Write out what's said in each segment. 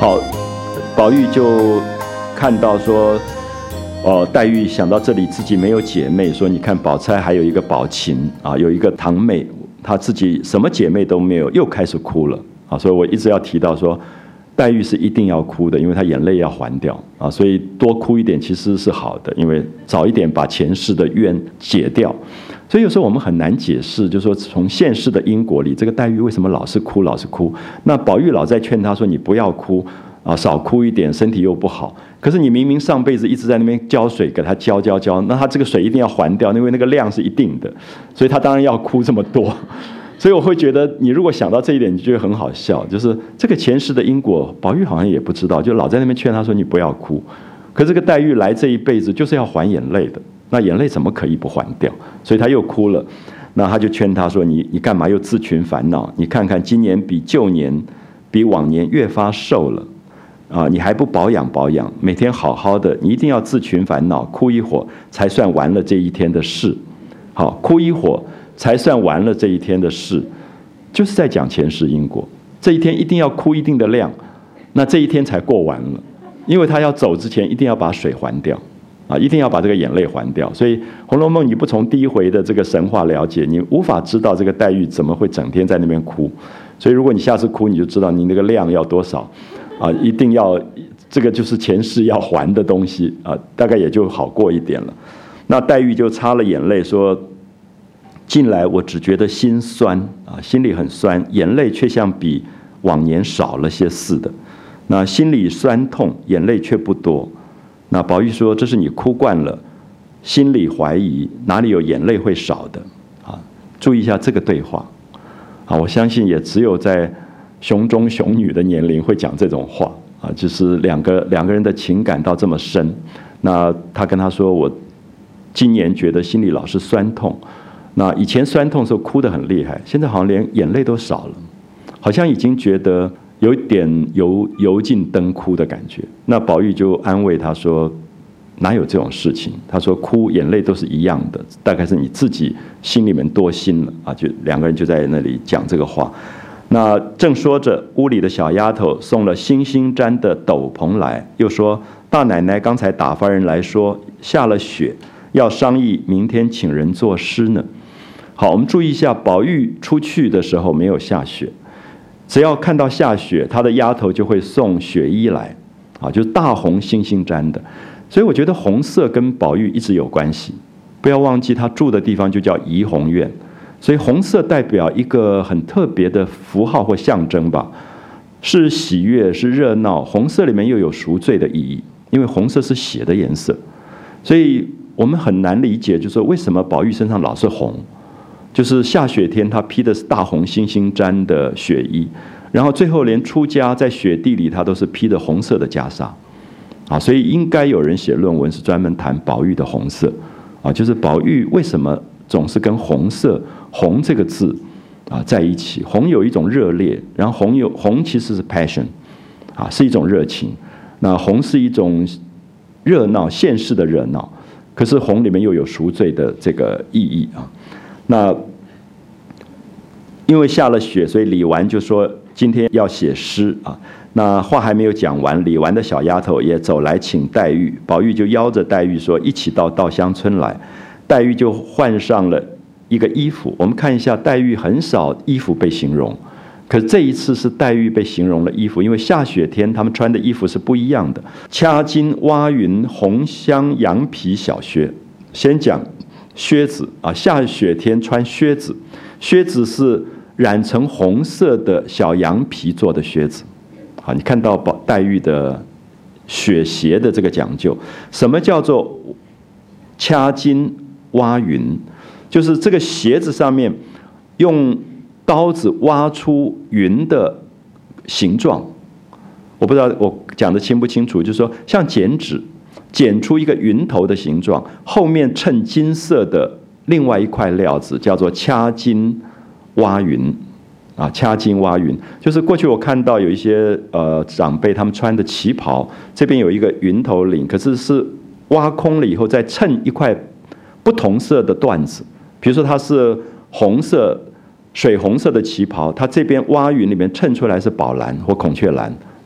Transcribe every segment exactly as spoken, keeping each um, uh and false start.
好，宝玉就看到说，哦，黛玉想到这里自己没有姐妹，说你看宝钗还有一个宝琴啊，有一个堂妹，她自己什么姐妹都没有，又开始哭了啊。所以我一直要提到说，黛玉是一定要哭的，因为她眼泪要还掉啊，所以多哭一点其实是好的，因为早一点把前世的冤解掉。所以有时候我们很难解释，就是说从现世的因果里，这个黛玉为什么老是哭，老是哭？那宝玉老在劝她说：“你不要哭啊，少哭一点，身体又不好。”可是你明明上辈子一直在那边浇水给她浇浇浇，那她这个水一定要还掉，因为那个量是一定的，所以她当然要哭这么多。所以我会觉得，你如果想到这一点，你就会很好笑，就是这个前世的因果，宝玉好像也不知道，就老在那边劝她说：“你不要哭。”可这个黛玉来这一辈子就是要还眼泪的。那眼泪怎么可以不还掉？所以他又哭了。那他就劝他说：“你你干嘛又自寻烦恼？你看看今年比旧年、比往年越发瘦了啊！你还不保养保养？每天好好的，你一定要自寻烦恼，哭一会儿才算完了这一天的事。好，哭一会儿才算完了这一天的事，就是在讲前世因果。这一天一定要哭一定的量，那这一天才过完了，因为他要走之前一定要把水还掉。”啊，一定要把这个眼泪还掉。所以《红楼梦》你不从第一回的这个神话了解，你无法知道这个黛玉怎么会整天在那边哭。所以如果你下次哭，你就知道你那个量要多少啊，一定要这个就是前世要还的东西啊，大概也就好过一点了。那黛玉就擦了眼泪说：“近来我只觉得心酸啊，心里很酸，眼泪却像比往年少了些似的。那心里酸痛，眼泪却不多。”那宝玉说：“这是你哭惯了，心里怀疑，哪里有眼泪会少的？”啊，注意一下这个对话。啊，我相信也只有在熊中熊女的年龄会讲这种话啊，就是两个两个人的情感到这么深。那他跟他说：“我今年觉得心里老是酸痛，那以前酸痛的时候哭得很厉害，现在好像连眼泪都少了，好像已经觉得。”有一点油油尽灯枯的感觉，那宝玉就安慰他说：“哪有这种事情？”他说：“哭眼泪都是一样的，大概是你自己心里面多心了啊。”就两个人就在那里讲这个话。那正说着，屋里的小丫头送了星星毡的斗篷来，又说：“大奶奶刚才打发人来说下了雪，要商议明天请人作诗呢。”好，我们注意一下，宝玉出去的时候没有下雪。只要看到下雪，他的丫头就会送雪衣来，啊，就是大红星星毡的。所以我觉得红色跟宝玉一直有关系。不要忘记他住的地方就叫怡红院，所以红色代表一个很特别的符号或象征吧，是喜悦，是热闹。红色里面又有赎罪的意义，因为红色是血的颜色，所以我们很难理解，就是说为什么宝玉身上老是红。就是下雪天，他披的是大红星星毡的雪衣，然后最后连出家在雪地里，他都是披的红色的袈裟，啊，所以应该有人写论文是专门谈宝玉的红色，啊，就是宝玉为什么总是跟红色“红”这个字啊在一起？红有一种热烈，然后红有红其实是 passion， 啊，是一种热情。那红是一种热闹，现世的热闹，可是红里面又有赎罪的这个意义啊。那因为下了雪，所以李纨就说今天要写诗啊。那话还没有讲完，李纨的小丫头也走来请黛玉，宝玉就邀着黛玉说一起到稻香村来。黛玉就换上了一个衣服，我们看一下，黛玉很少衣服被形容，可是这一次是黛玉被形容了衣服，因为下雪天他们穿的衣服是不一样的。掐金挖云红香羊皮小靴，先讲靴子啊，下雪天穿靴子，靴子是染成红色的小羊皮做的靴子。好，你看到宝黛玉的雪鞋的这个讲究。什么叫做掐金挖云？就是这个鞋子上面用刀子挖出云的形状。我不知道我讲得清不清楚，就是说像剪纸剪出一个云头的形状，后面衬金色的另外一块料子叫做掐金挖云啊，掐金挖云就是过去我看到有一些呃长辈他们穿的旗袍，这边有一个云头领，可是是挖空了以后再衬一块不同色的缎子，比如说它是红色水红色的旗袍，它这边挖云里面衬出来是宝蓝或孔雀蓝，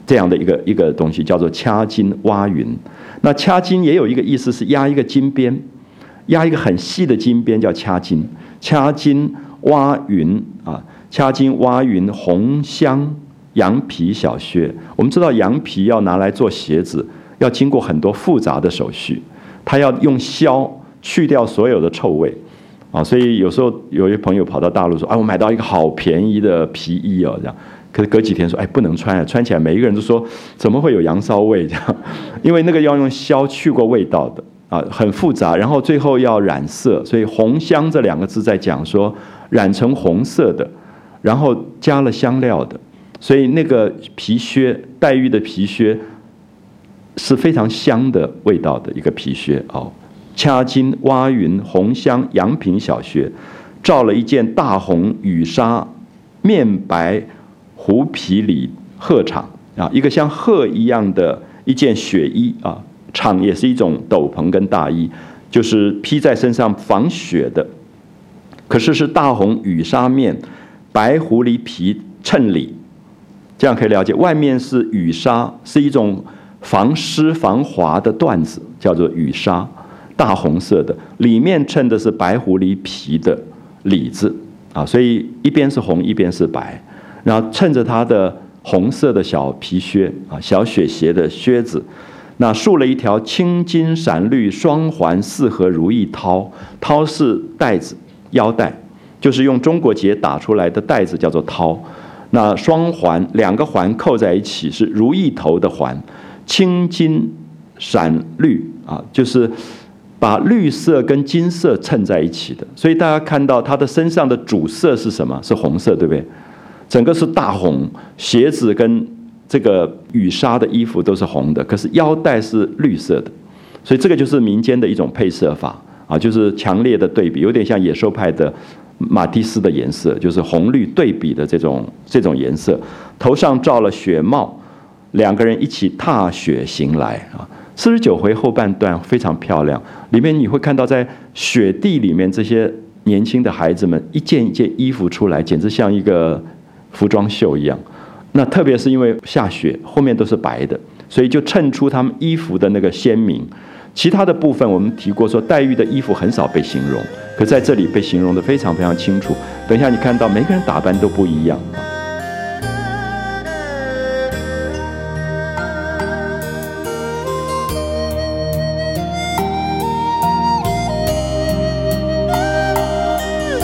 这样的一个一个东西，叫做掐金挖云。那掐金也有一个意思是压一个金边，压一个很细的金边叫掐金。掐金挖云啊，掐金挖云红香羊皮小靴。我们知道羊皮要拿来做鞋子，要经过很多复杂的手续，它要用箫去掉所有的臭味啊，所以有时候有一朋友跑到大陆说，啊，我买到一个好便宜的皮衣哦，这样。可是隔几天说，哎，不能穿啊！穿起来每一个人都说，怎么会有羊骚味这样？因为那个要用箫去过味道的啊，很复杂。然后最后要染色，所以红香这两个字在讲说染成红色的，然后加了香料的，所以那个皮靴，黛玉的皮靴是非常香的味道的一个皮靴哦。掐金挖云红香羊皮小靴，罩了一件大红羽纱面白狐皮里鹤氅啊，一个像鹤一样的一件雪衣啊，氅也是一种斗篷跟大衣，就是披在身上防雪的。可是是大红羽纱面，白狐狸皮衬里，这样可以了解，外面是羽纱，是一种防湿防滑的缎子，叫做羽纱，大红色的，里面衬的是白狐狸皮的里子啊，所以一边是红，一边是白。然后衬着他的红色的小皮靴啊，小雪鞋的靴子，那束了一条青金闪绿双环四合如意绦，绦是带子腰带，就是用中国结打出来的带子叫做绦。那双环两个环扣在一起是如意头的环，青金闪绿啊，就是把绿色跟金色衬在一起的。所以大家看到他的身上的主色是什么？是红色，对不对？整个是大红，鞋子跟这个羽纱的衣服都是红的，可是腰带是绿色的，所以这个就是民间的一种配色法啊，就是强烈的对比，有点像野兽派的马蒂斯的颜色，就是红绿对比的这种这种颜色。头上罩了雪帽，两个人一起踏雪行来啊。四十九回后半段非常漂亮，里面你会看到在雪地里面这些年轻的孩子们一件一件衣服出来，简直像一个服装秀一样。那特别是因为下雪，后面都是白的，所以就衬出他们衣服的那个鲜明。其他的部分我们提过说，黛玉的衣服很少被形容，可在这里被形容得非常非常清楚。等一下你看到每个人打扮都不一样。